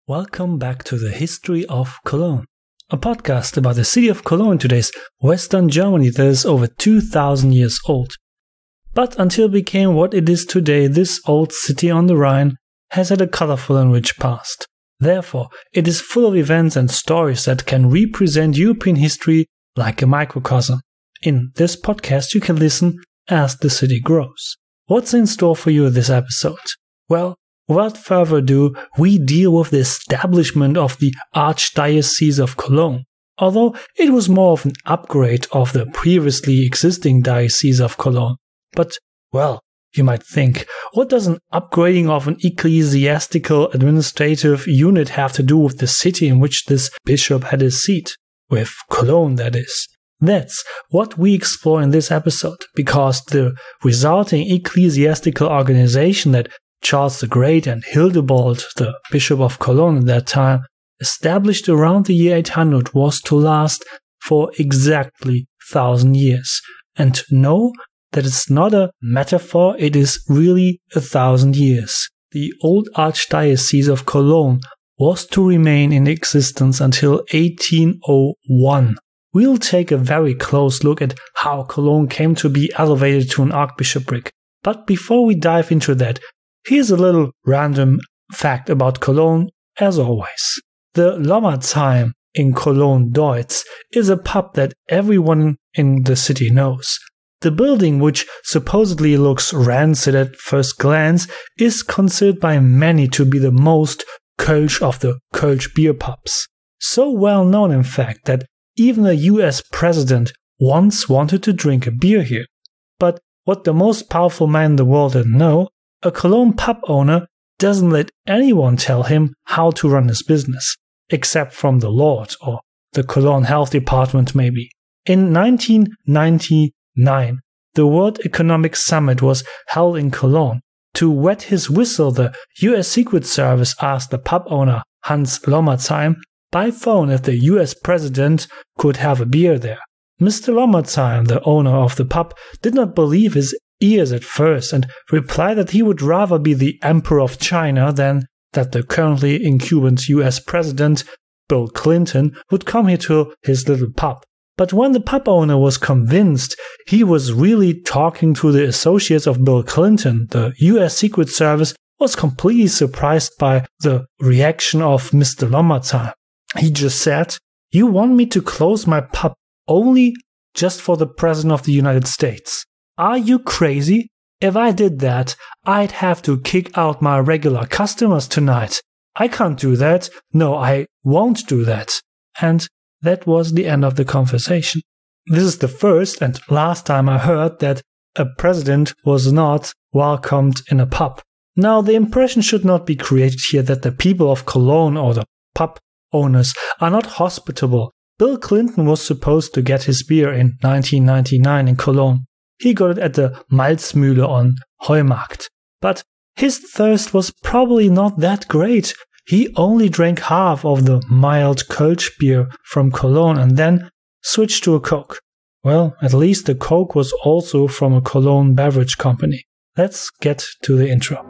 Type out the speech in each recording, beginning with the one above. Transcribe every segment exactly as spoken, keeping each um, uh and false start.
Welcome back to the History of Cologne, a podcast about the city of Cologne, today's Western Germany, that is over two thousand years old. But until it became what it is today, this old city on the Rhine has had a colorful and rich past. Therefore, it is full of events and stories that can represent European history like a microcosm. In this podcast, you can listen as the city grows. What's in store for you in this episode? Well, without further ado, we deal with the establishment of the Archdiocese of Cologne, although it was more of an upgrade of the previously existing Diocese of Cologne. But, well, you might think, what does an upgrading of an ecclesiastical administrative unit have to do with the city in which this bishop had his seat? With Cologne, that is. That's what we explore in this episode, because the resulting ecclesiastical organization that Charles the Great and Hildebold, the Bishop of Cologne at that time, established around the year eight hundred was to last for exactly one thousand years. And know that it's not a metaphor, it is really a thousand years. The old Archdiocese of Cologne was to remain in existence until eighteen oh one. We'll take a very close look at how Cologne came to be elevated to an archbishopric. But before we dive into that, here's a little random fact about Cologne, as always. The Lommerzheim in Cologne-Deutz is a pub that everyone in the city knows. The building, which supposedly looks rancid at first glance, is considered by many to be the most Kölsch of the Kölsch beer pubs. So well known, in fact, that even a U S president once wanted to drink a beer here. But what the most powerful man in the world didn't know, a Cologne pub owner doesn't let anyone tell him how to run his business, except from the Lord or the Cologne Health Department maybe. In nineteen ninety-nine, the World Economic Summit was held in Cologne. To wet his whistle, the U S Secret Service asked the pub owner Hans Lommerzheim by phone if the U S president could have a beer there. Mister Lommerzheim, the owner of the pub, did not believe his ears at first and replied that he would rather be the Emperor of China than that the currently incumbent U S president, Bill Clinton, would come here to his little pub. But when the pub owner was convinced he was really talking to the associates of Bill Clinton, the U S Secret Service was completely surprised by the reaction of Mister Lommerzheim. He just said, "You want me to close my pub only just for the President of the United States? Are you crazy? If I did that, I'd have to kick out my regular customers tonight. I can't do that. No, I won't do that." And that was the end of the conversation. This is the first and last time I heard that a president was not welcomed in a pub. Now, the impression should not be created here that the people of Cologne or the pub owners are not hospitable. Bill Clinton was supposed to get his beer in nineteen ninety-nine in Cologne. He got it at the Malzmühle on Heumarkt. But his thirst was probably not that great. He only drank half of the mild Kölsch beer from Cologne and then switched to a Coke. Well, at least the Coke was also from a Cologne beverage company. Let's get to the intro.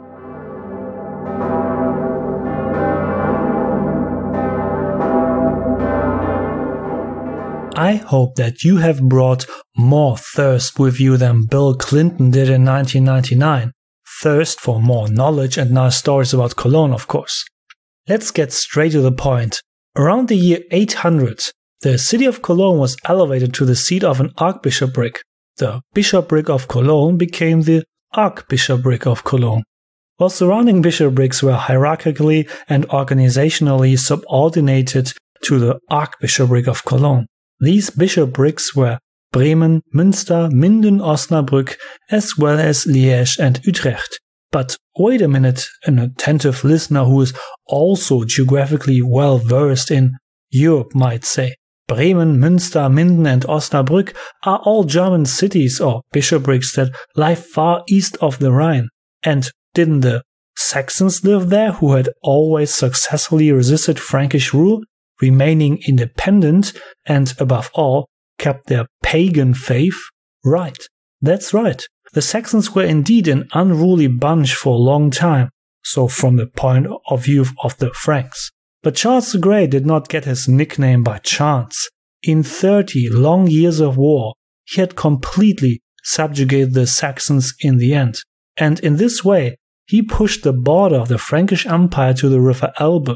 I hope that you have brought more thirst with you than Bill Clinton did in nineteen ninety-nine. Thirst for more knowledge and nice stories about Cologne, of course. Let's get straight to the point. Around the year eight hundred, the city of Cologne was elevated to the seat of an archbishopric. The bishopric of Cologne became the archbishopric of Cologne. While surrounding bishoprics were hierarchically and organizationally subordinated to the archbishopric of Cologne. These bishoprics were Bremen, Münster, Minden, Osnabrück, as well as Liège and Utrecht. But wait a minute, an attentive listener who is also geographically well versed in Europe might say. Bremen, Münster, Minden and Osnabrück are all German cities or bishoprics that lie far east of the Rhine. And didn't the Saxons live there who had always successfully resisted Frankish rule, remaining independent and, above all, kept their pagan faith? Right, that's right. The Saxons were indeed an unruly bunch for a long time, so from the point of view of the Franks. But Charles the Great did not get his nickname by chance. In thirty long years of war, he had completely subjugated the Saxons in the end, and in this way he pushed the border of the Frankish Empire to the river Elbe.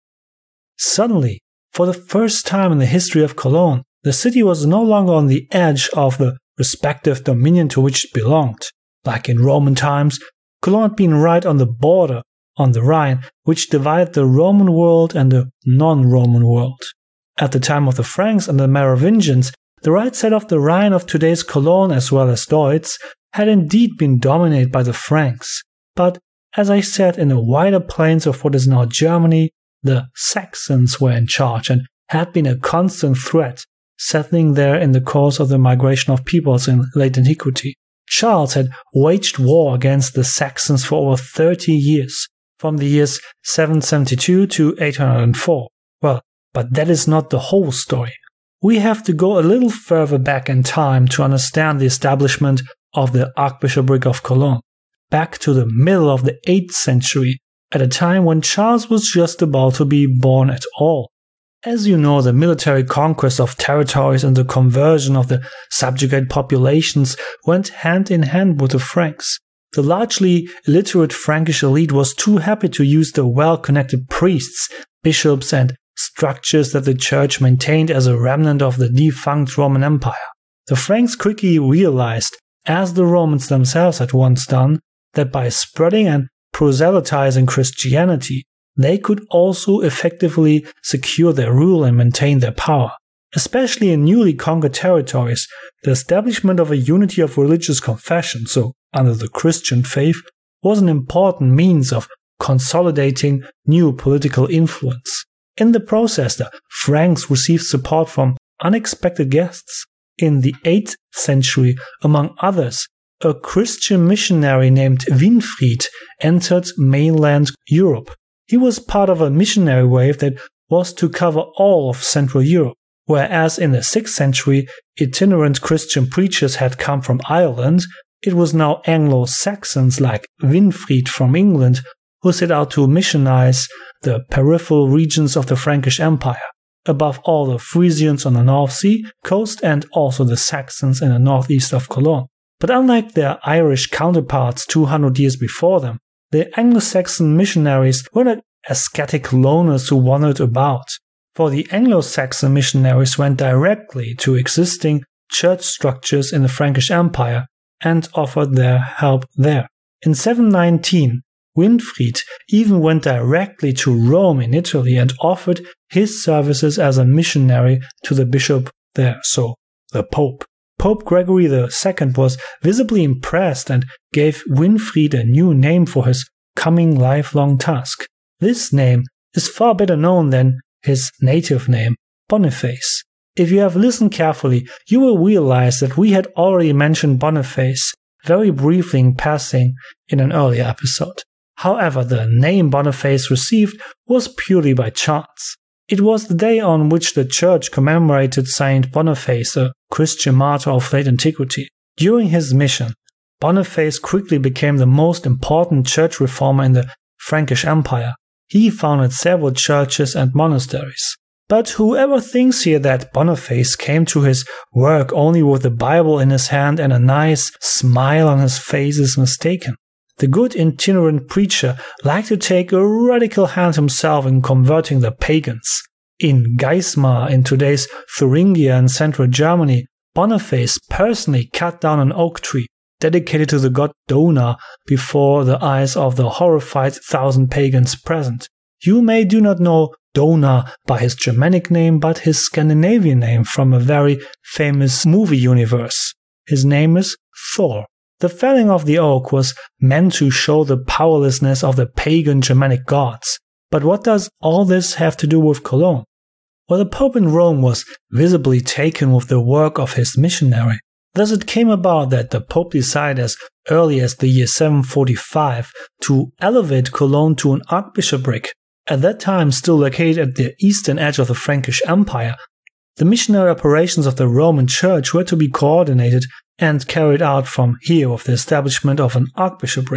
Suddenly, for the first time in the history of Cologne, the city was no longer on the edge of the respective dominion to which it belonged. Like in Roman times, Cologne had been right on the border on the Rhine, which divided the Roman world and the non-Roman world. At the time of the Franks and the Merovingians, the right side of the Rhine of today's Cologne as well as Deutz had indeed been dominated by the Franks. But, as I said, in the wider plains of what is now Germany, the Saxons were in charge and had been a constant threat, settling there in the course of the migration of peoples in late antiquity. Charles had waged war against the Saxons for over thirty years, from the years seven seventy-two to eight hundred four. Well, but that is not the whole story. We have to go a little further back in time to understand the establishment of the Archbishopric of Cologne, back to the middle of the eighth century, at a time when Charles was just about to be born at all. As you know, the military conquest of territories and the conversion of the subjugated populations went hand in hand with the Franks. The largely illiterate Frankish elite was too happy to use the well-connected priests, bishops, and structures that the church maintained as a remnant of the defunct Roman Empire. The Franks quickly realized, as the Romans themselves had once done, that by spreading and proselytizing Christianity, they could also effectively secure their rule and maintain their power. Especially in newly conquered territories, the establishment of a unity of religious confession, so under the Christian faith, was an important means of consolidating new political influence. In the process, the Franks received support from unexpected guests. In the eighth century, among others, a Christian missionary named Winfried entered mainland Europe. He was part of a missionary wave that was to cover all of Central Europe, whereas in the sixth century itinerant Christian preachers had come from Ireland. It was now Anglo-Saxons like Winfried from England who set out to missionize the peripheral regions of the Frankish Empire, above all the Frisians on the North Sea coast and also the Saxons in the northeast of Cologne. But unlike their Irish counterparts two hundred years before them, the Anglo-Saxon missionaries were not ascetic loners who wandered about, for the Anglo-Saxon missionaries went directly to existing church structures in the Frankish Empire and offered their help there. In seven nineteen, Winfried even went directly to Rome in Italy and offered his services as a missionary to the bishop there, so the Pope. Pope Gregory the Second was visibly impressed and gave Winfried a new name for his coming lifelong task. This name is far better known than his native name, Boniface. If you have listened carefully, you will realize that we had already mentioned Boniface very briefly in passing in an earlier episode. However, the name Boniface received was purely by chance. It was the day on which the church commemorated Saint Boniface, a Christian martyr of late antiquity. During his mission, Boniface quickly became the most important church reformer in the Frankish Empire. He founded several churches and monasteries. But whoever thinks here that Boniface came to his work only with the Bible in his hand and a nice smile on his face is mistaken. The good itinerant preacher liked to take a radical hand himself in converting the pagans. In Geismar, in today's Thuringia in central Germany, Boniface personally cut down an oak tree dedicated to the god Donar before the eyes of the horrified thousand pagans present. You may do not know Donar by his Germanic name, but his Scandinavian name from a very famous movie universe. His name is Thor. The felling of the oak was meant to show the powerlessness of the pagan Germanic gods. But what does all this have to do with Cologne? Well, the Pope in Rome was visibly taken with the work of his missionary. Thus it came about that the Pope decided as early as the year seven forty-five to elevate Cologne to an archbishopric. At that time still located at the eastern edge of the Frankish Empire, the missionary operations of the Roman Church were to be coordinated and carried out from here with the establishment of an archbishopric.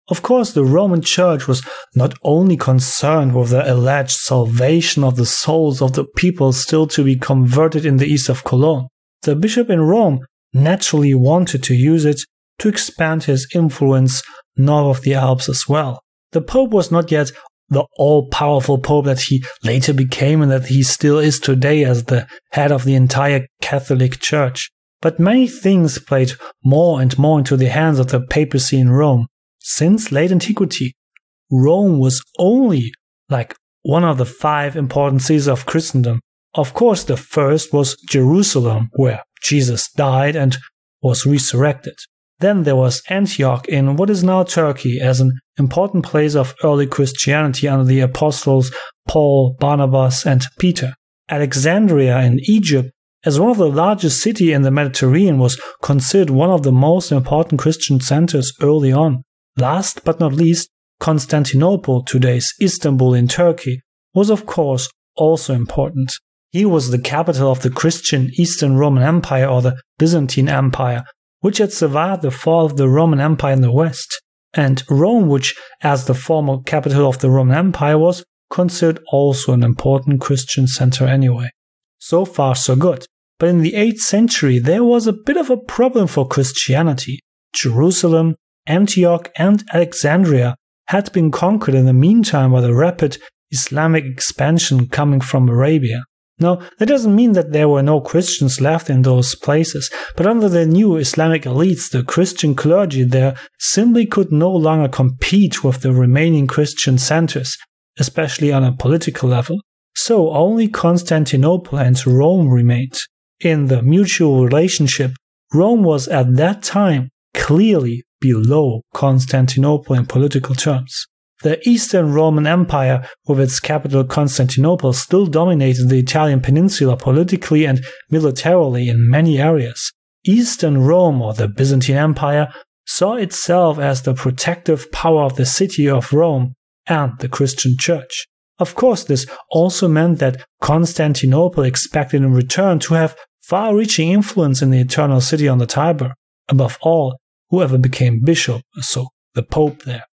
Of course, the Roman Church was not only concerned with the alleged salvation of the souls of the people still to be converted in the east of Cologne. The bishop in Rome naturally wanted to use it to expand his influence north of the Alps as well. The Pope was not yet the all-powerful Pope that he later became and that he still is today as the head of the entire Catholic Church. But many things played more and more into the hands of the papacy in Rome. Since late antiquity, Rome was only like one of the five important cities of Christendom. Of course, the first was Jerusalem, where Jesus died and was resurrected. Then there was Antioch in what is now Turkey as an important place of early Christianity under the apostles Paul, Barnabas, and Peter. Alexandria in Egypt, as one of the largest cities in the Mediterranean, was considered one of the most important Christian centers early on. Last but not least, Constantinople, today's Istanbul in Turkey, was of course also important. He was the capital of the Christian Eastern Roman Empire or the Byzantine Empire, which had survived the fall of the Roman Empire in the West. And Rome, which as the former capital of the Roman Empire was considered also an important Christian center anyway. So far so good. But in the eighth century there was a bit of a problem for Christianity. Jerusalem, Antioch and Alexandria had been conquered in the meantime by the rapid Islamic expansion coming from Arabia. Now, that doesn't mean that there were no Christians left in those places, but under the new Islamic elites, the Christian clergy there simply could no longer compete with the remaining Christian centers, especially on a political level. So only Constantinople and Rome remained. In the mutual relationship, Rome was at that time clearly below Constantinople in political terms. The Eastern Roman Empire, with its capital Constantinople, still dominated the Italian peninsula politically and militarily in many areas. Eastern Rome, or the Byzantine Empire, saw itself as the protective power of the city of Rome and the Christian Church. Of course, this also meant that Constantinople expected in return to have far-reaching influence in the Eternal City on the Tiber. Above all, whoever became bishop, so the Pope there.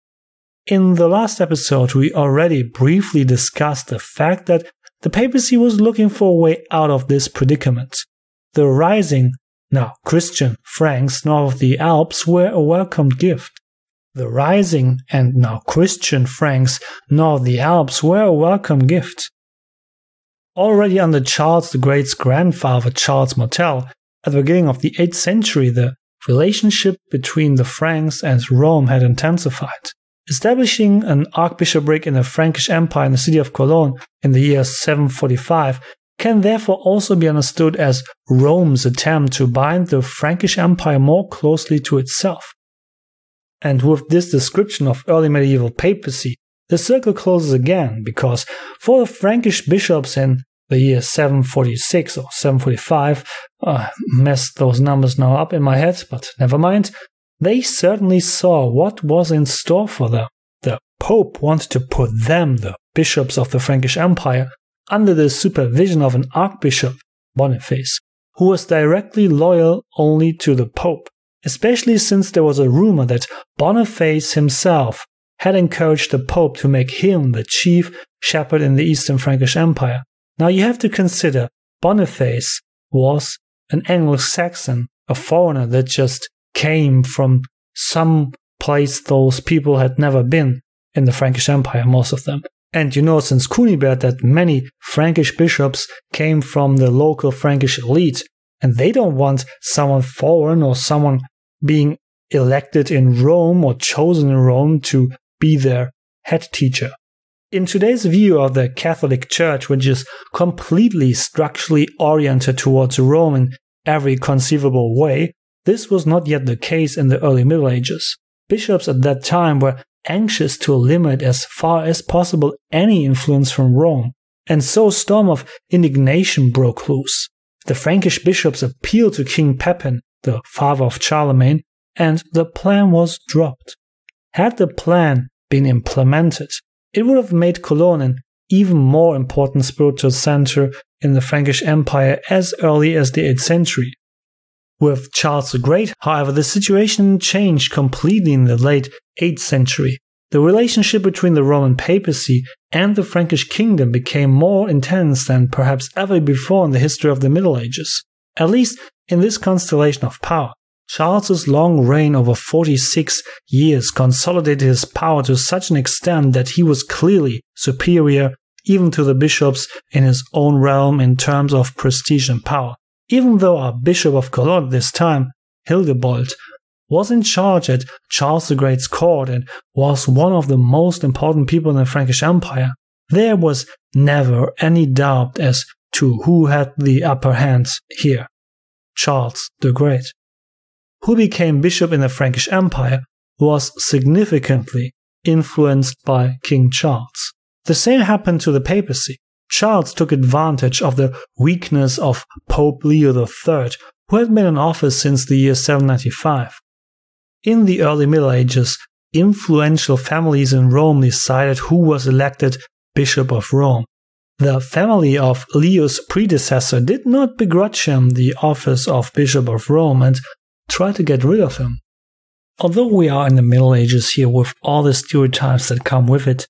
In the last episode, we already briefly discussed the fact that the papacy was looking for a way out of this predicament. The rising, now Christian, Franks north of the Alps were a welcomed gift. The rising and now Christian Franks north of the Alps were a welcome gift. Already under Charles the Great's grandfather, Charles Martel, at the beginning of the eighth century, the relationship between the Franks and Rome had intensified. Establishing an archbishopric in the Frankish Empire in the city of Cologne in the year seven forty-five can therefore also be understood as Rome's attempt to bind the Frankish Empire more closely to itself. And with this description of early medieval papacy, the circle closes again, because for the Frankish bishops in the year seven forty-six or seven forty-five, uh, messed those numbers now up in my head, but never mind, they certainly saw what was in store for them. The Pope wanted to put them, the bishops of the Frankish Empire, under the supervision of an archbishop, Boniface, who was directly loyal only to the Pope, especially since there was a rumor that Boniface himself had encouraged the Pope to make him the chief shepherd in the Eastern Frankish Empire. Now you have to consider Boniface was an Anglo-Saxon, a foreigner that just came from some place those people had never been in the Frankish Empire, most of them. And you know since Cunibert that many Frankish bishops came from the local Frankish elite, and they don't want someone foreign or someone being elected in Rome or chosen in Rome to be their head teacher. In today's view of the Catholic Church, which is completely structurally oriented towards Rome in every conceivable way, this was not yet the case in the early Middle Ages. Bishops at that time were anxious to limit as far as possible any influence from Rome, and so a storm of indignation broke loose. The Frankish bishops appealed to King Pepin, the father of Charlemagne, and the plan was dropped. Had the plan been implemented, it would have made Cologne an even more important spiritual center in the Frankish Empire as early as the eighth century. With Charles the Great, however, the situation changed completely in the late eighth century. The relationship between the Roman papacy and the Frankish kingdom became more intense than perhaps ever before in the history of the Middle Ages. At least in this constellation of power, Charles's long reign over forty-six years consolidated his power to such an extent that he was clearly superior even to the bishops in his own realm in terms of prestige and power. Even though our Bishop of Cologne at this time, Hildebold, was in charge at Charles the Great's court and was one of the most important people in the Frankish Empire, there was never any doubt as to who had the upper hand here. Charles the Great, who became bishop in the Frankish Empire, was significantly influenced by King Charles. The same happened to the papacy. Charles took advantage of the weakness of Pope Leo the Third, who had been in office since the year seven ninety-five. In the early Middle Ages, influential families in Rome decided who was elected Bishop of Rome. The family of Leo's predecessor did not begrudge him the office of Bishop of Rome and tried to get rid of him. Although we are in the Middle Ages here with all the stereotypes that come with it,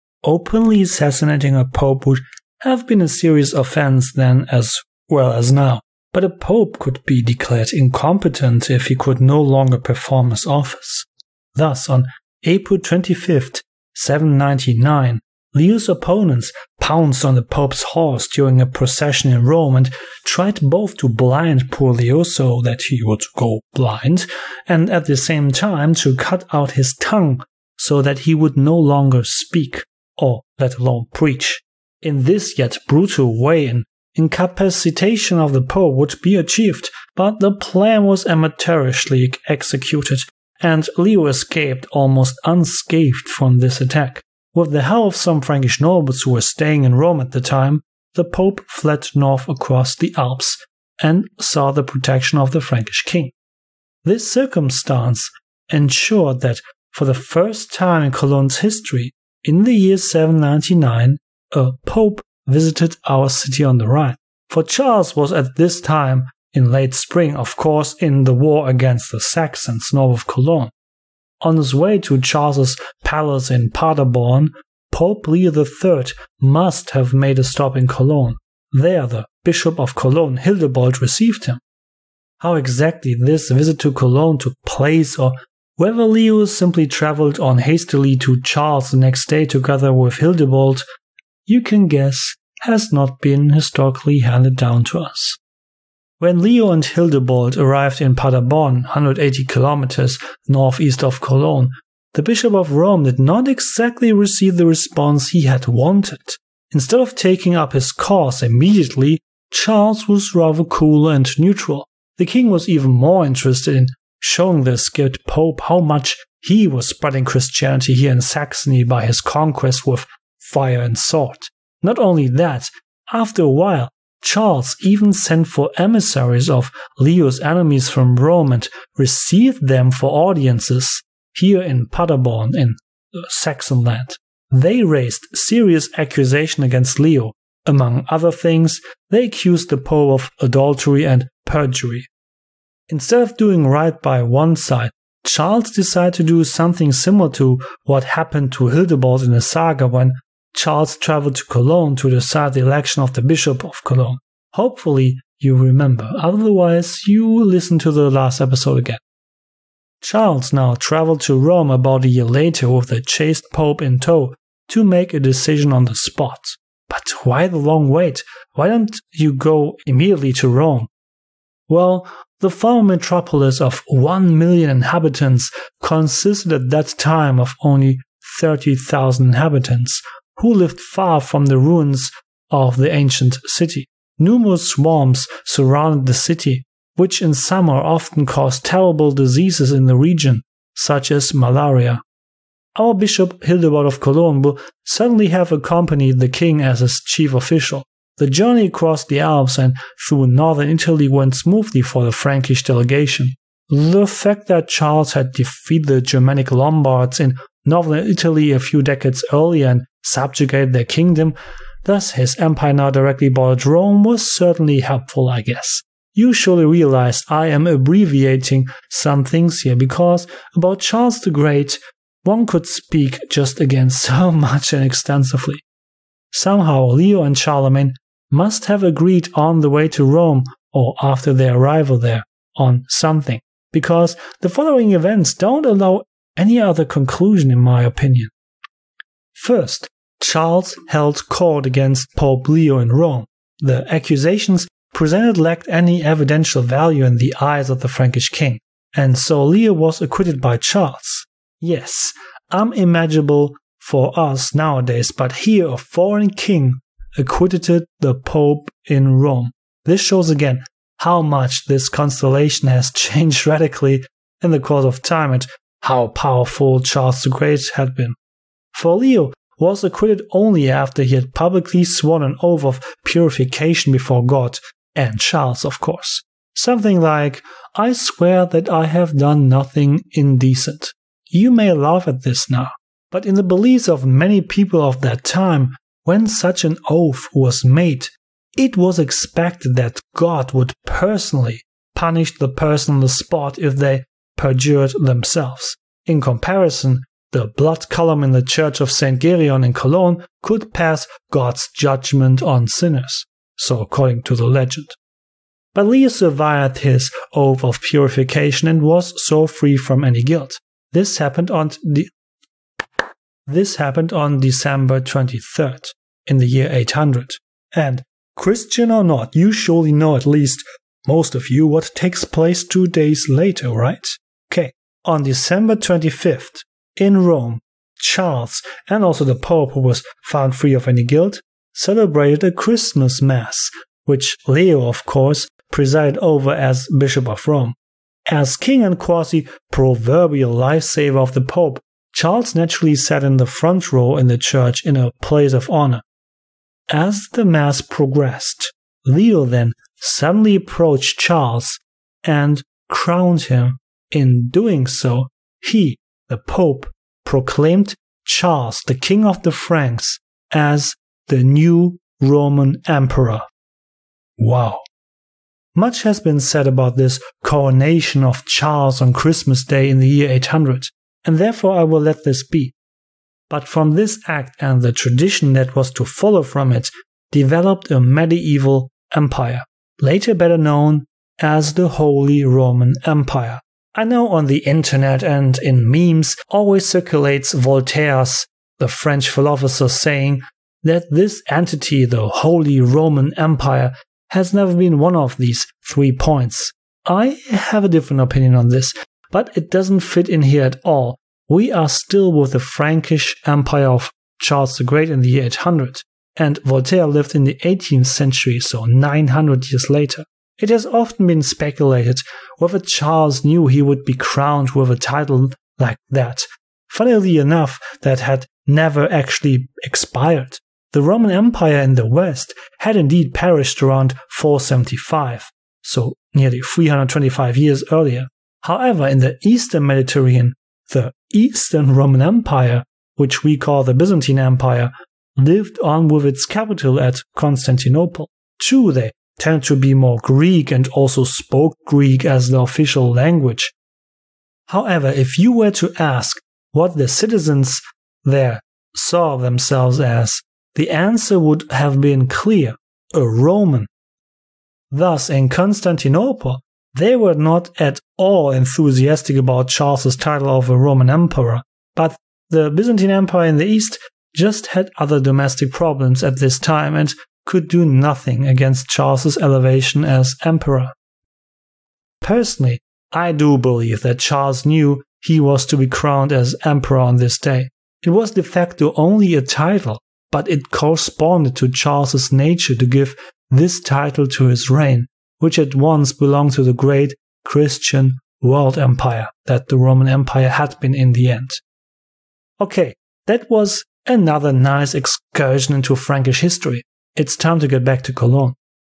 openly assassinating a pope would have been a serious offense then as well as now. But a pope could be declared incompetent if he could no longer perform his office. Thus, on April twenty-fifth, seven ninety-nine, Leo's opponents pounced on the pope's horse during a procession in Rome and tried both to blind poor Leo so that he would go blind, and at the same time to cut out his tongue so that he would no longer speak, or let alone preach. In this yet brutal way, an incapacitation of the Pope would be achieved, but the plan was amateurishly executed, and Leo escaped almost unscathed from this attack. With the help of some Frankish nobles who were staying in Rome at the time, the Pope fled north across the Alps and sought the protection of the Frankish king. This circumstance ensured that for the first time in Cologne's history, in the year seven ninety-nine, a pope visited our city on the Rhine. For Charles was at this time, in late spring, of course, in the war against the Saxons north of Cologne. On his way to Charles's palace in Paderborn, Pope Leo the Third must have made a stop in Cologne. There the Bishop of Cologne, Hildebold, received him. How exactly this visit to Cologne took place, or whether Leo simply travelled on hastily to Charles the next day together with Hildebold, you can guess, has not been historically handed down to us. When Leo and Hildebold arrived in Paderborn, one hundred eighty kilometers northeast of Cologne, the Bishop of Rome did not exactly receive the response he had wanted. Instead of taking up his cause immediately, Charles was rather cool and neutral. The king was even more interested in showing the scared Pope how much he was spreading Christianity here in Saxony by his conquest with fire and sword. Not only that, after a while, Charles even sent for emissaries of Leo's enemies from Rome and received them for audiences here in Paderborn in Saxon land. They raised serious accusation against Leo. Among other things, they accused the Pope of adultery and perjury. Instead of doing right by one side, Charles decided to do something similar to what happened to Hildebold in the saga when Charles traveled to Cologne to decide the election of the Bishop of Cologne. Hopefully you remember, otherwise you listen to the last episode again. Charles now traveled to Rome about a year later with the chaste Pope in tow to make a decision on the spot. But why the long wait? Why don't you go immediately to Rome? Well, the former metropolis of one million inhabitants consisted at that time of only thirty thousand inhabitants, who lived far from the ruins of the ancient city. Numerous swarms surrounded the city, which in summer often caused terrible diseases in the region, such as malaria. Our Bishop Hildebold of Cologne will certainly have accompanied the king as his chief official. The journey across the Alps and through northern Italy went smoothly for the Frankish delegation. The fact that Charles had defeated the Germanic Lombards in northern Italy a few decades earlier and subjugated their kingdom, thus his empire now directly bordered Rome, was certainly helpful, I guess. you surely realize I am abbreviating some things here, because about Charles the Great, one could speak just again so much and extensively. Somehow Leo and Charlemagne must have agreed on the way to Rome, or after their arrival there, on something, because the following events don't allow any other conclusion in my opinion. First, Charles held court against Pope Leo in Rome. The accusations presented lacked any evidential value in the eyes of the Frankish king, and so Leo was acquitted by Charles. Yes, unimaginable for us nowadays, but here a foreign king acquitted the Pope in Rome. This shows again how much this constellation has changed radically in the course of time and how powerful Charles the Great had been. For Leo was acquitted only after he had publicly sworn an oath of purification before God and Charles, of course. Something like, "I swear that I have done nothing indecent." You may laugh at this now, but in the beliefs of many people of that time, when such an oath was made, it was expected that God would personally punish the person on the spot if they perjured themselves. In comparison, the blood column in the Church of Saint Gereon in Cologne could pass God's judgment on sinners, so according to the legend. But Leo survived his oath of purification and was so free from any guilt. This happened on the This happened on December twenty-third in the year eight hundred. And Christian or not, you surely know, at least most of you, what takes place two days later, right? Okay, on December twenty-fifth, in Rome, Charles, and also the Pope, who was found free of any guilt, celebrated a Christmas Mass, which Leo, of course, presided over as Bishop of Rome. As king and quasi-proverbial lifesaver of the Pope, Charles naturally sat in the front row in the church in a place of honor. As the Mass progressed, Leo then suddenly approached Charles and crowned him. In doing so, he, the Pope, proclaimed Charles, the King of the Franks, as the new Roman Emperor. Wow. Much has been said about this coronation of Charles on Christmas Day in the year eight hundred, and therefore I will let this be. But from this act and the tradition that was to follow from it, developed a medieval empire, later better known as the Holy Roman Empire. I know on the internet and in memes always circulates Voltaire's, the French philosopher, saying that this entity, the Holy Roman Empire, has never been one of these three points. I have a different opinion on this, but it doesn't fit in here at all. We are still with the Frankish Empire of Charles the Great in the year eight hundred, and Voltaire lived in the eighteenth century, so nine hundred years later. It has often been speculated whether Charles knew he would be crowned with a title like that. Funnily enough, that had never actually expired. The Roman Empire in the West had indeed perished around four seventy-five, so nearly three hundred twenty-five years earlier. However, in the Eastern Mediterranean, the Eastern Roman Empire, which we call the Byzantine Empire, lived on with its capital at Constantinople. True, they tended to be more Greek and also spoke Greek as the official language. However, if you were to ask what the citizens there saw themselves as, the answer would have been clear: a Roman. Thus, in Constantinople, they were not at all enthusiastic about Charles's title of a Roman emperor, but the Byzantine Empire in the East just had other domestic problems at this time and could do nothing against Charles's elevation as emperor. Personally, I do believe that Charles knew he was to be crowned as emperor on this day. It was de facto only a title, but it corresponded to Charles's nature to give this title to his reign, which at once belonged to the great Christian world empire that the Roman Empire had been in the end. Okay, that was another nice excursion into Frankish history. It's time to get back to Cologne.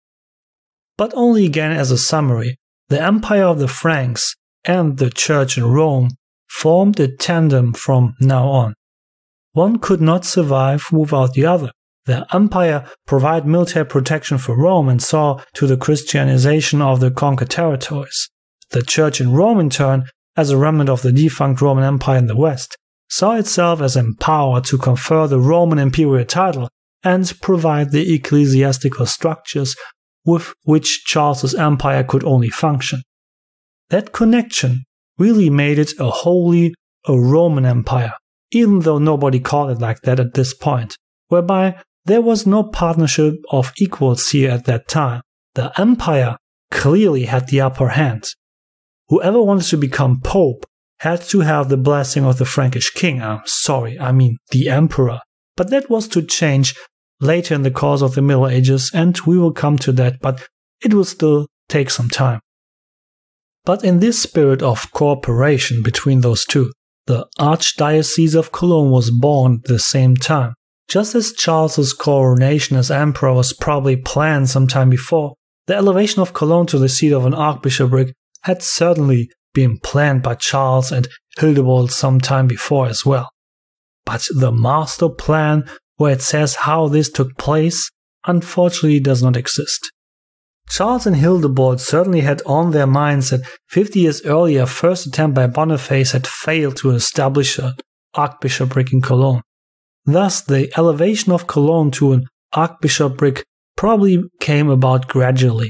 But only again as a summary, the Empire of the Franks and the Church in Rome formed a tandem from now on. One could not survive without the other. The empire provided military protection for Rome and saw to the Christianization of the conquered territories. The Church in Rome, in turn, as a remnant of the defunct Roman Empire in the West, saw itself as empowered to confer the Roman imperial title and provide the ecclesiastical structures with which Charles's empire could only function. That connection really made it a wholly a Roman Empire, even though nobody called it like that at this point, whereby there was no partnership of equals here at that time. The empire clearly had the upper hand. Whoever wanted to become pope had to have the blessing of the Frankish king. I'm sorry, I mean the emperor. But that was to change later in the course of the Middle Ages, and we will come to that, but it will still take some time. But in this spirit of cooperation between those two, the Archdiocese of Cologne was born at the same time. Just as Charles's coronation as emperor was probably planned some time before, the elevation of Cologne to the seat of an archbishopric had certainly been planned by Charles and Hildebold some time before as well. But the master plan, where it says how this took place, unfortunately does not exist. Charles and Hildebold certainly had on their minds that fifty years earlier a first attempt by Boniface had failed to establish an archbishopric in Cologne. Thus, the elevation of Cologne to an archbishopric probably came about gradually.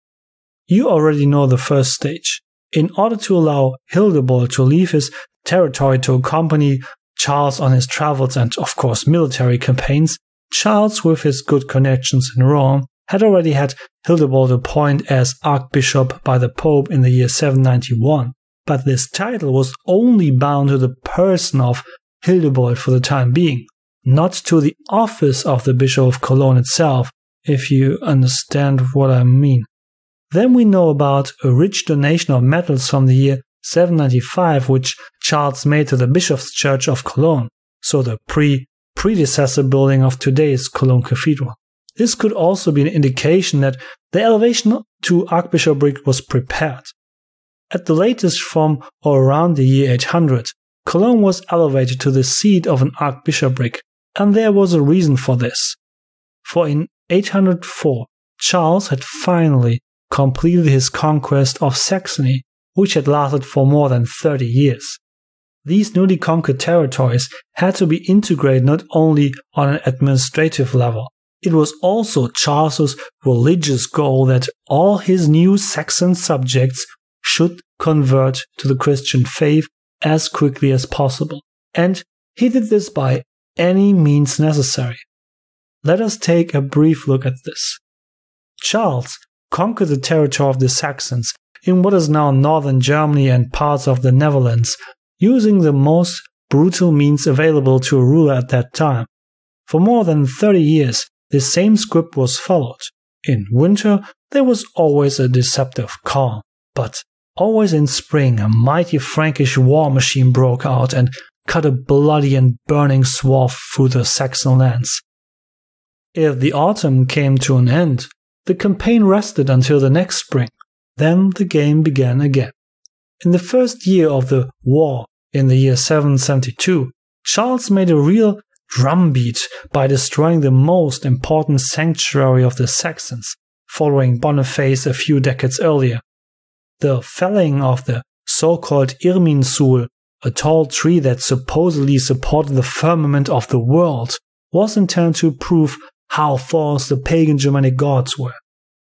You already know the first stage. In order to allow Hildebold to leave his territory to accompany Charles on his travels and, of course, military campaigns, Charles, with his good connections in Rome, had already had Hildebold appointed as archbishop by the Pope in the year seven ninety-one. But this title was only bound to the person of Hildebold for the time being, not to the office of the Bishop of Cologne itself, if you understand what I mean. Then we know about a rich donation of metals from the year seven ninety-five which Charles made to the Bishop's Church of Cologne, so the pre-predecessor building of today's Cologne Cathedral. This could also be an indication that the elevation to archbishopric was prepared. At the latest, from or around the year eight hundred, Cologne was elevated to the seat of an archbishopric, and there was a reason for this. For in eight hundred four, Charles had finally completed his conquest of Saxony, which had lasted for more than thirty years. These newly conquered territories had to be integrated not only on an administrative level. It was also Charles's religious goal that all his new Saxon subjects should convert to the Christian faith as quickly as possible, and he did this by any means necessary. Let us take a brief look at this. Charles conquered the territory of the Saxons in what is now northern Germany and parts of the Netherlands, using the most brutal means available to a ruler at that time. For more than thirty years, the same script was followed. In winter, there was always a deceptive calm, but always in spring a mighty Frankish war machine broke out and cut a bloody and burning swath through the Saxon lands. If the autumn came to an end, the campaign rested until the next spring. Then the game began again. In the first year of the war, in the year seven seventy-two, Charles made a real drumbeat by destroying the most important sanctuary of the Saxons, following Boniface a few decades earlier. The felling of the so-called Irminsul, a tall tree that supposedly supported the firmament of the world, was intended to prove how false the pagan Germanic gods were.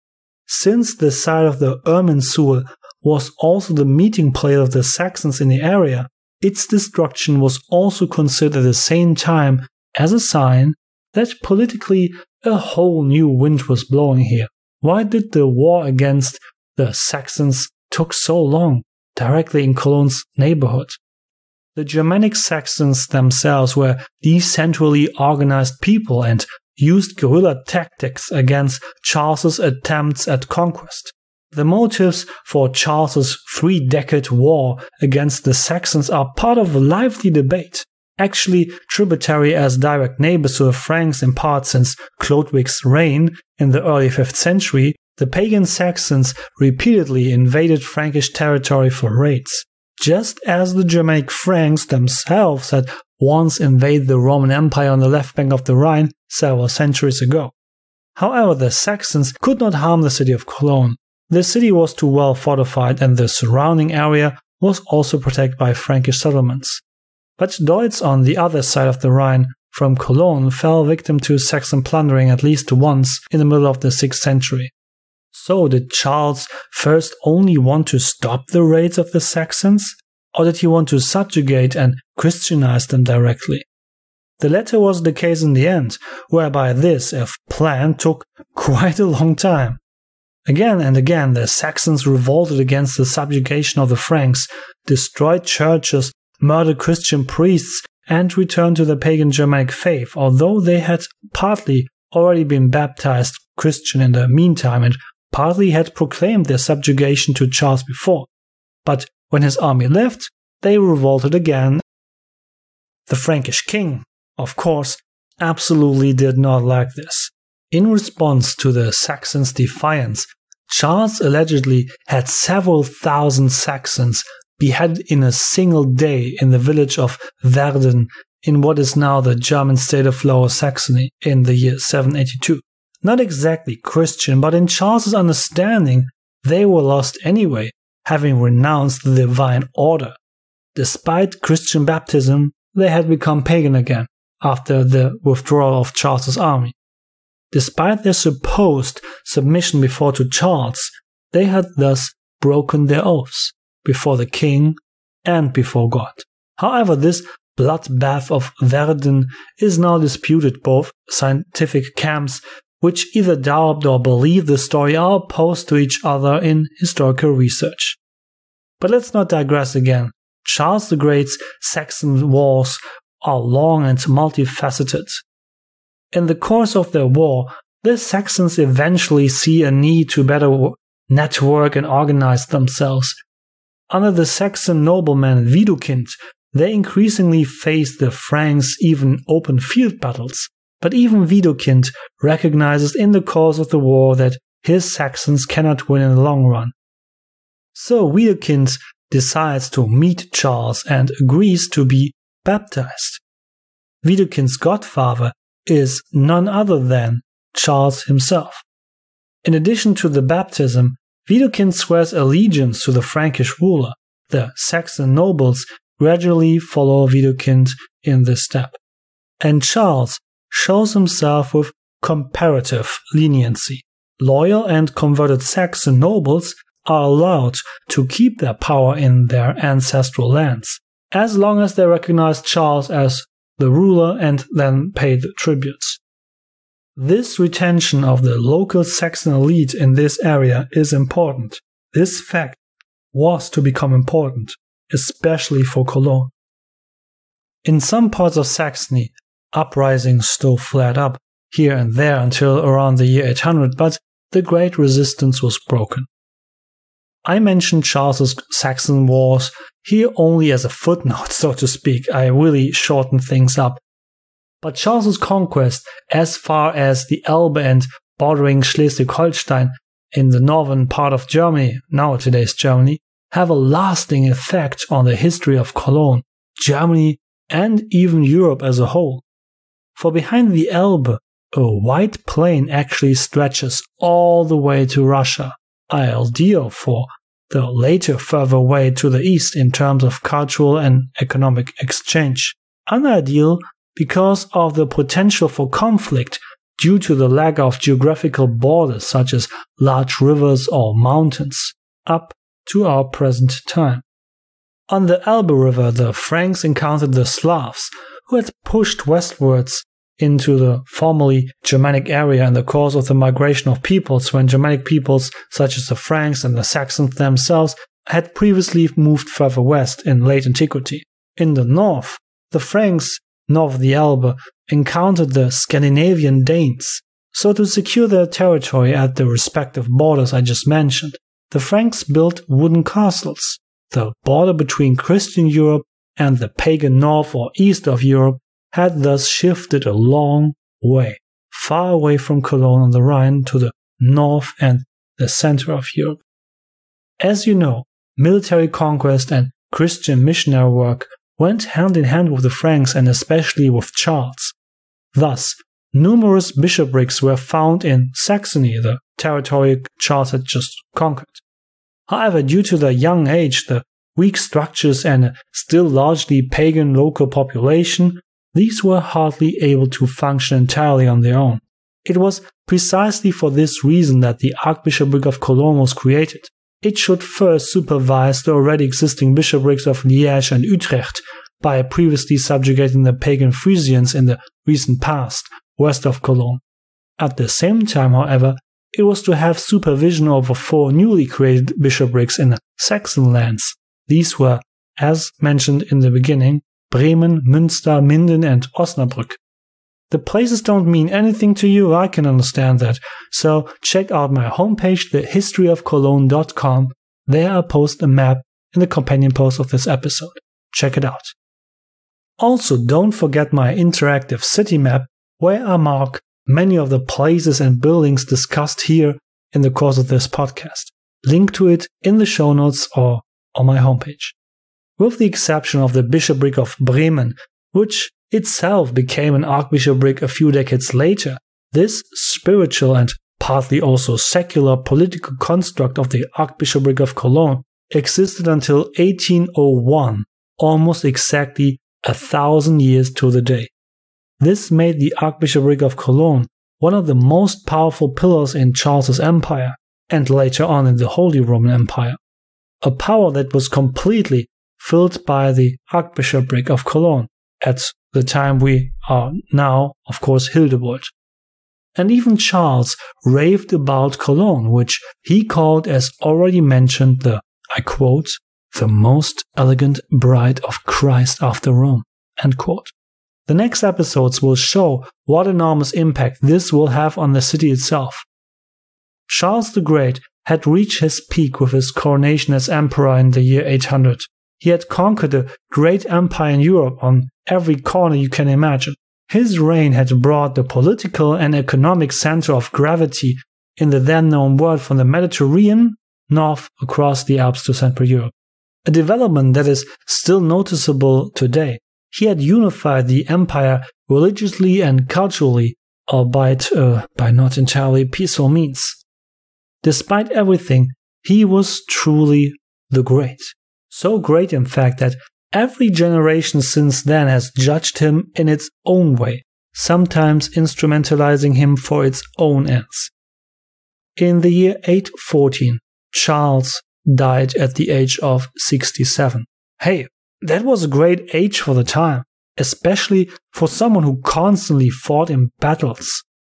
Since the site of the Irminsul was also the meeting place of the Saxons in the area, its destruction was also considered at the same time as a sign that politically a whole new wind was blowing here. Why did the war against the Saxons took so long, directly in Cologne's neighborhood? The Germanic Saxons themselves were decentrally organized people and used guerrilla tactics against Charles's attempts at conquest. The motives for Charles's three-decade war against the Saxons are part of a lively debate, actually tributary as direct neighbors to the Franks in part since Chlodwig's reign in the early fifth century. The pagan Saxons repeatedly invaded Frankish territory for raids, just as the Germanic Franks themselves had once invaded the Roman Empire on the left bank of the Rhine several centuries ago. However, the Saxons could not harm the city of Cologne. The city was too well fortified and the surrounding area was also protected by Frankish settlements. But Deutz on the other side of the Rhine from Cologne fell victim to Saxon plundering at least once in the middle of the sixth century. So did Charles first only want to stop the raids of the Saxons, or did he want to subjugate and Christianize them directly? The latter was the case in the end, whereby this, if planned, took quite a long time. Again and again the Saxons revolted against the subjugation of the Franks, destroyed churches, murdered Christian priests, and returned to the pagan Germanic faith, although they had partly already been baptized Christian in the meantime and partly had proclaimed their subjugation to Charles before. But when his army left, they revolted again. The Frankish king, of course, absolutely did not like this. In response to the Saxons' defiance, Charles allegedly had several thousand Saxons beheaded in a single day in the village of Verden in what is now the German state of Lower Saxony in the year seven eighty-two. Not exactly Christian, but in Charles's understanding, they were lost anyway, having renounced the divine order. Despite Christian baptism, they had become pagan again after the withdrawal of Charles's army. Despite their supposed submission before to Charles, they had thus broken their oaths before the king and before God. However, this bloodbath of Verden is now disputed. Both scientific camps, which either doubt or believe the story, are opposed to each other in historical research. But let's not digress again. Charles the Great's Saxon wars are long and multifaceted. In the course of their war, the Saxons eventually see a need to better network and organize themselves. Under the Saxon nobleman Widukind, they increasingly faced the Franks, even open field battles. But even Widukind recognizes in the course of the war that his Saxons cannot win in the long run. So Widukind decides to meet Charles and agrees to be baptized. Widukind's godfather is none other than Charles himself. In addition to the baptism, Widukind swears allegiance to the Frankish ruler. The Saxon nobles gradually follow Widukind in this step. And Charles shows himself with comparative leniency. Loyal and converted Saxon nobles are allowed to keep their power in their ancestral lands, as long as they recognize Charles as the ruler and then pay the tributes. This retention of the local Saxon elite in this area is important. This fact was to become important, especially for Cologne. In some parts of Saxony, uprisings still flared up here and there until around the year eight hundred, but the great resistance was broken. I mentioned Charles's Saxon wars here only as a footnote, so to speak. I really shortened things up. But Charles's conquest as far as the Elbe and bordering Schleswig-Holstein in the northern part of Germany, now today's Germany, have a lasting effect on the history of Cologne, Germany, and even Europe as a whole. For behind the Elbe, a wide plain actually stretches all the way to Russia, ideal for the later further way to the east in terms of cultural and economic exchange. Unideal because of the potential for conflict due to the lack of geographical borders such as large rivers or mountains, up to our present time. On the Elbe River, the Franks encountered the Slavs, who had pushed westwards into the formerly Germanic area in the course of the migration of peoples when Germanic peoples such as the Franks and the Saxons themselves had previously moved further west in late antiquity. In the north, the Franks north of the Elbe encountered the Scandinavian Danes. So to secure their territory at the respective borders I just mentioned, the Franks built wooden castles. The border between Christian Europe and the pagan north or east of Europe had thus shifted a long way, far away from Cologne on the Rhine to the north and the center of Europe. As you know, military conquest and Christian missionary work went hand in hand with the Franks and especially with Charles. Thus, numerous bishoprics were found in Saxony, the territory Charles had just conquered. However, due to their young age, the weak structures and a still largely pagan local population, these were hardly able to function entirely on their own. It was precisely for this reason that the Archbishopric of Cologne was created. It should first supervise the already existing bishoprics of Liège and Utrecht by previously subjugating the pagan Frisians in the recent past, west of Cologne. At the same time, however, it was to have supervision over four newly created bishoprics in the Saxon lands. These were, as mentioned in the beginning, Bremen, Münster, Minden and Osnabrück. The places don't mean anything to you, I can understand that, so check out my homepage, the history of cologne dot com. There I post a map in the companion post of this episode. Check it out. Also, don't forget my interactive city map, where I mark many of the places and buildings discussed here in the course of this podcast. Link to it in the show notes or on my homepage. With the exception of the bishopric of Bremen, which itself became an archbishopric a few decades later, this spiritual and partly also secular political construct of the Archbishopric of Cologne existed until eighteen oh one, almost exactly a thousand years to the day. This made the Archbishopric of Cologne one of the most powerful pillars in Charles's empire, and later on in the Holy Roman Empire, a power that was completely filled by the Archbishopric of Cologne, at the time we are now, of course, Hildebold. And even Charles raved about Cologne, which he called, as already mentioned, the, I quote, the most elegant bride of Christ after Rome, end quote. The next episodes will show what enormous impact this will have on the city itself. Charles the Great had reached his peak with his coronation as emperor in the year eight hundred. He had conquered a great empire in Europe on every corner you can imagine. His reign had brought the political and economic center of gravity in the then known world from the Mediterranean north across the Alps to Central Europe. A development that is still noticeable today. He had unified the empire religiously and culturally, albeit uh, by not entirely peaceful means. Despite everything, he was truly the Great. So great, in fact, that every generation since then has judged him in its own way, sometimes instrumentalizing him for its own ends. In the year eight fourteen, Charles died at the age of sixty-seven. Hey, that was a great age for the time, especially for someone who constantly fought in battles.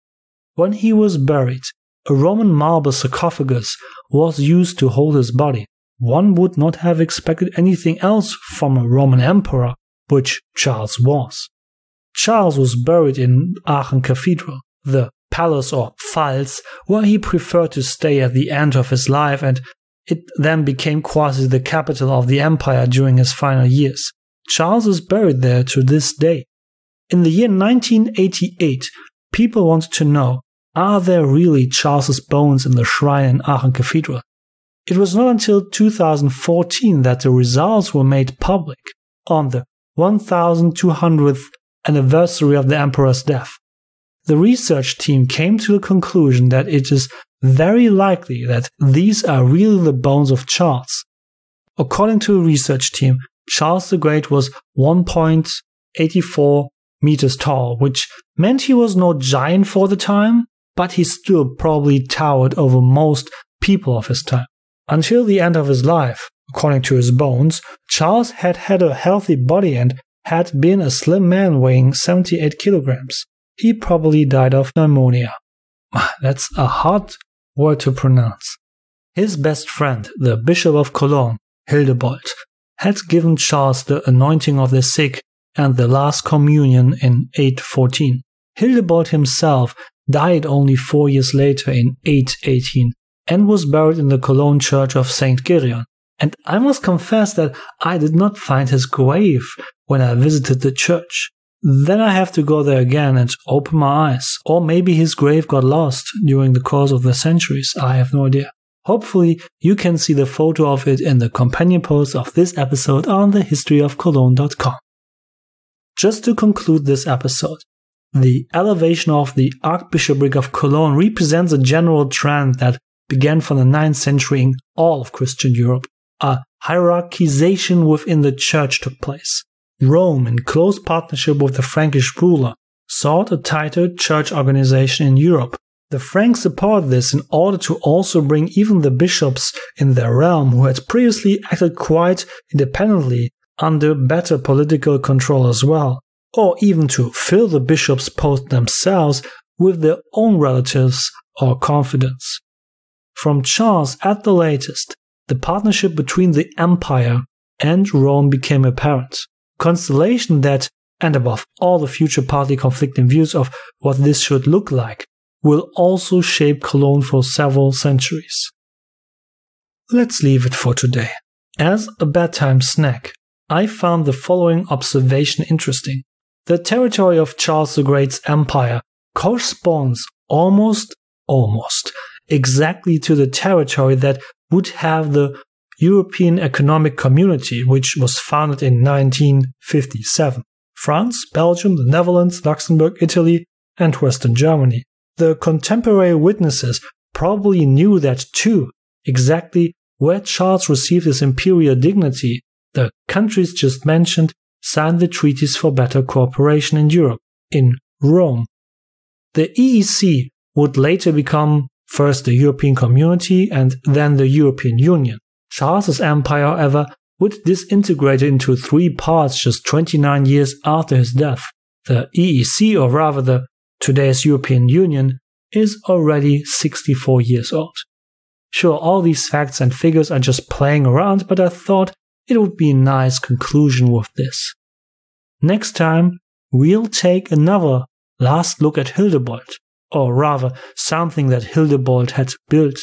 When he was buried, a Roman marble sarcophagus was used to hold his body. One would not have expected anything else from a Roman emperor, which Charles was. Charles was buried in Aachen Cathedral, the palace or Pfalz, where he preferred to stay at the end of his life, and it then became quasi the capital of the empire during his final years. Charles is buried there to this day. In the year nineteen eighty-eight, people wanted to know, are there really Charles's bones in the shrine in Aachen Cathedral? It was not until two thousand fourteen that the results were made public on the one thousand two hundredth anniversary of the emperor's death. The research team came to the conclusion that it is very likely that these are really the bones of Charles. According to the research team, Charles the Great was one point eight four meters tall, which meant he was no giant for the time, but he still probably towered over most people of his time. Until the end of his life, according to his bones, Charles had had a healthy body and had been a slim man weighing seventy-eight kilograms. He probably died of pneumonia. That's a hard word to pronounce. His best friend, the Bishop of Cologne, Hildebold, had given Charles the anointing of the sick and the last communion in eight fourteen. Hildebold himself died only four years later in eight eighteen. And was buried in the Cologne church of Saint Gereon. And I must confess that I did not find his grave when I visited the church. Then I have to go there again and open my eyes. Or maybe his grave got lost during the course of the centuries, I have no idea. Hopefully, you can see the photo of it in the companion post of this episode on the history of cologne dot com. Just to conclude this episode, the elevation of the Archbishopric of Cologne represents a general trend that began from the ninth century in all of Christian Europe. A hierarchization within the church took place. Rome, in close partnership with the Frankish ruler, sought a tighter church organization in Europe. The Franks supported this in order to also bring even the bishops in their realm, who had previously acted quite independently, under better political control as well, or even to fill the bishops' post themselves with their own relatives or confidants. From Charles at the latest, the partnership between the Empire and Rome became apparent. Constellation that, and above all the future partly conflicting views of what this should look like, will also shape Cologne for several centuries. Let's leave it for today. As a bedtime snack, I found the following observation interesting. The territory of Charles the Great's empire corresponds almost, almost, exactly to the territory that would have the European Economic Community, which was founded in nineteen fifty-seven. France, Belgium, the Netherlands, Luxembourg, Italy, and Western Germany. The contemporary witnesses probably knew that too, exactly where Charles received his imperial dignity. The countries just mentioned signed the treaties for better cooperation in Europe, in Rome. The E E C would later become first the European Community and then the European Union. Charles's empire, however, would disintegrate into three parts just twenty-nine years after his death. The E E C, or rather the today's European Union, is already sixty-four years old. Sure, all these facts and figures are just playing around, but I thought it would be a nice conclusion with this. Next time, we'll take another last look at Hildebold, or rather, something that Hildebold had built.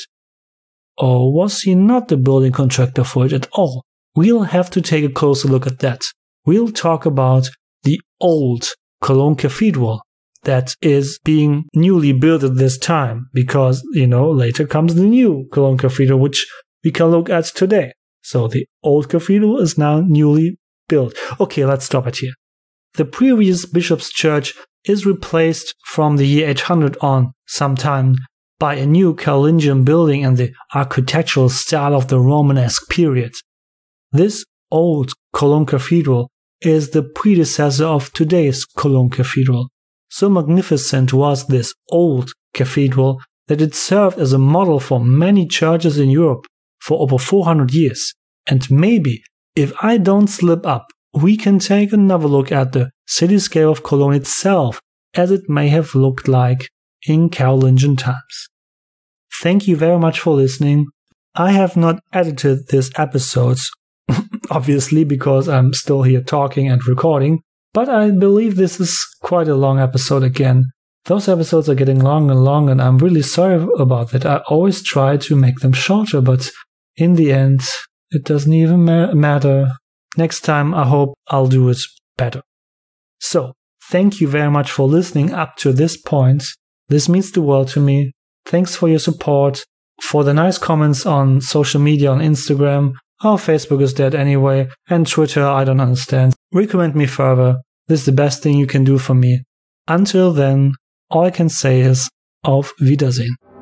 Or was he not the building contractor for it at all? We'll have to take a closer look at that. We'll talk about the old Cologne Cathedral that is being newly built at this time, because, you know, later comes the new Cologne Cathedral, which we can look at today. So the old cathedral is now newly built. Okay, let's stop it here. The previous bishop's church is replaced from the year eight hundred on sometime by a new Carolingian building in the architectural style of the Romanesque period. This old Cologne Cathedral is the predecessor of today's Cologne Cathedral. So magnificent was this old cathedral that it served as a model for many churches in Europe for over four hundred years. And maybe, if I don't slip up, we can take another look at the cityscape of Cologne itself, as it may have looked like in Carolingian times. Thank you very much for listening. I have not edited this episode, obviously, because I'm still here talking and recording, but I believe this is quite a long episode again. Those episodes are getting long and long, and I'm really sorry about that. I always try to make them shorter, but in the end, it doesn't even ma- matter. Next time, I hope I'll do it better. So, thank you very much for listening up to this point. This means the world to me. Thanks for your support, for the nice comments on social media, on Instagram. Oh, Facebook is dead anyway, and Twitter, I don't understand. Recommend me further. This is the best thing you can do for me. Until then, all I can say is Auf Wiedersehen.